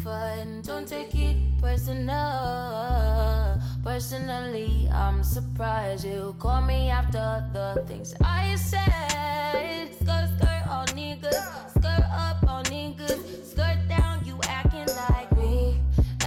fun. Don't take it personally, I'm surprised you call me after the things I said. Skirt, skirt, all niggas. Skirt up, all niggas. Skirt down, you acting like we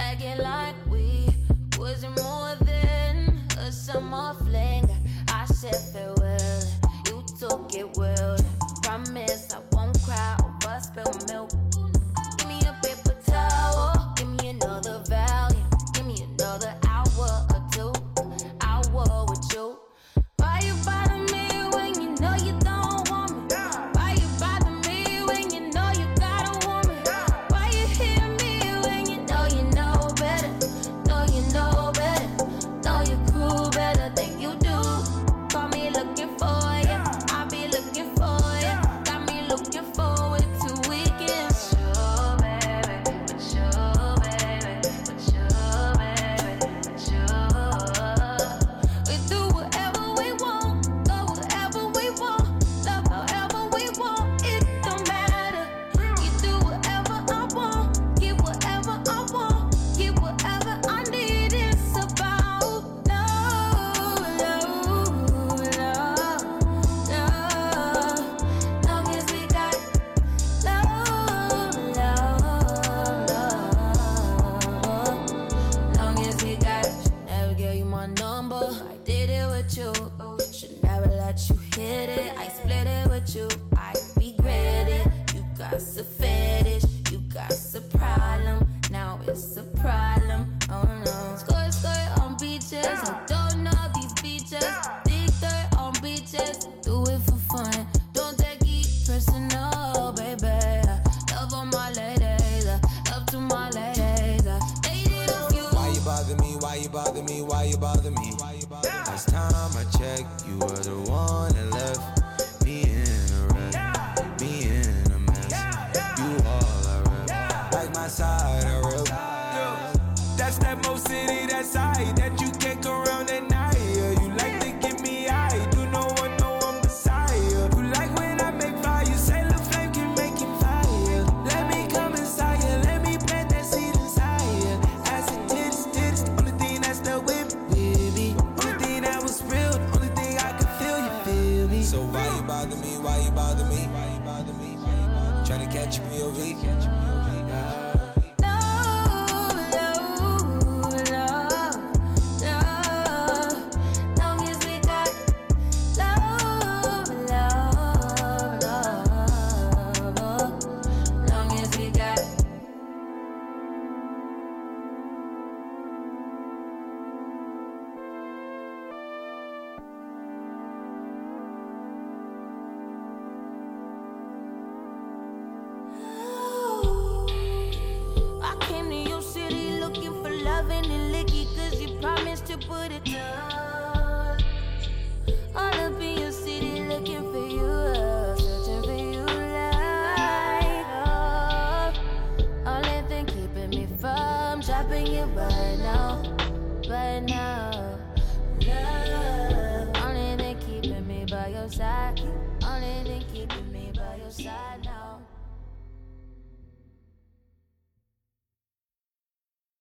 wasn't more than a summer fling. I said farewell, you took it well. Promise I won't cry over spilled milk. Give me a paper towel, give me another Valium, give me another hour or two. Hour with you. Why you bother me when you know you don't want me? Why you bother me when you know you got a woman? Why you hear me when you know better? Know you know better, know your crew better than you do. Call me looking for you, I'll be looking for you. Got me looking forward to weekends. Sure, baby, but sure, baby, but sure, baby, but sure. We do whatever we want, go wherever we want, love however we want. It don't matter. You do whatever I want, give whatever I want, give whatever I need. It's about love, love, love, love. Long as we got love, love, love. Long as we got. Never gave you my number, I did it with you. Should never let you hit it. I split it with you, I regret it. You got a fetish, you got a problem. Now it's a problem, oh no. Skirt, skirt on beaches, I don't know these beaches. Dig dirt on beaches, do it for fun. Don't take it personal, baby. Love on my ladies, love to my ladies. Dated a few. Why you bother me? Why you bother me? Why you bother me? Last time I checked, you were the one that left me in a wreck, me in a mess. You all I rep, like my side I rep. That's that Mo City, that side that you can't go around at night. You like to get me high, do no one know I'm beside you. You like when I make fire, you say the flame can make it fire. Let me come inside you, let me plant that seed inside you. Acid titties, titties, only thing that's the whip, baby. Only thing that was real, only thing I could feel, you feel me. So why you bother me? Why you bother me? Why you bother me? Tryna catch a POV. Love, love, love, love. Long as we got love, love, love. Long as we got. I came to your city looking for loving and licky, cause you promised to put it down. All up in your city looking for you, searching for you like only thing keeping me from dropping you right now, right now. Love, only thing keeping me by your side, only thing keeping me by your side now.